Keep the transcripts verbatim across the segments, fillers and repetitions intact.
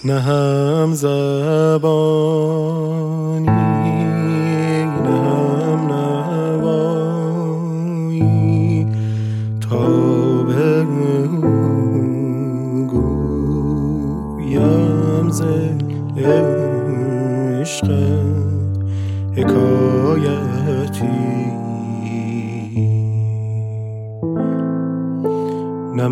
نه هم زبانی نه هم نوایی تا بگویم ز عشق حکایتی. نه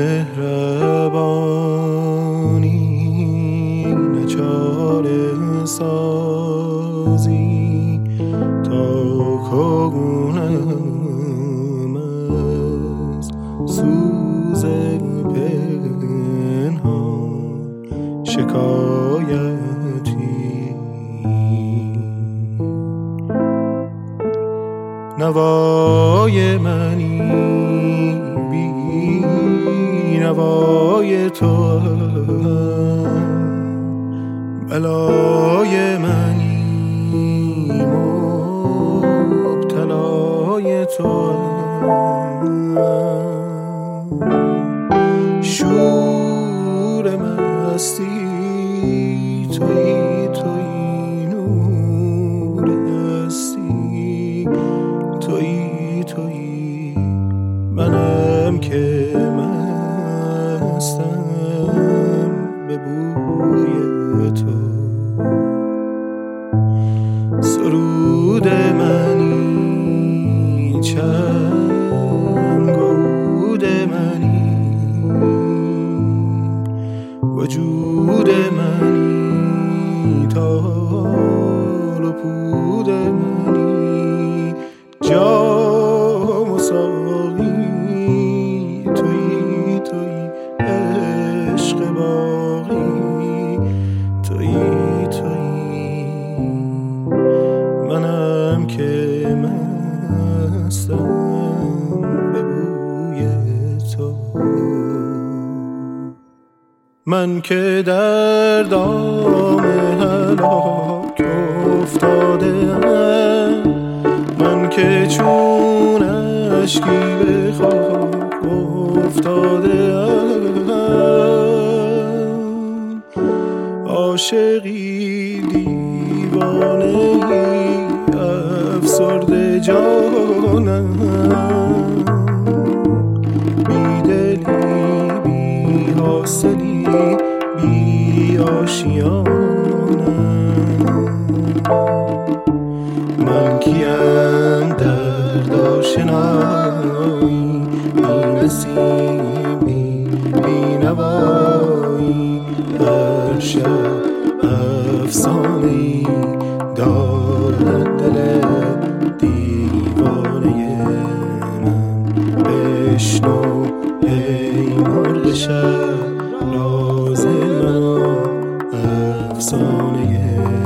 مهربانی نه چاره سازی تا کنم از سوز پنهان شکایتی. نوای منی بی نوای تو، بلای منی مبتلای تو، شور مستی تویی تویی نور هستی تویی تویی منم که مستم به بوی تو. سرود منی چنگود منی وجود منی تال و پود منی جام و ساقی تویی تویی عشق باقی تویی تویی منم که مستم به بوی تو. من که در دام هلاک افتاده ام، من که چون اشکی به خاک افتاده ام، عاشقی دیوانه‌ای افسرده جانم، بی دلی بی حاصلی بی آشیانم. من کیم درد آشنایی بی نصیبی بی نوایی، هر شب افسانه‌ای دارد دل دیوانه من. بشنو ای مرغ شب راز من و افسانه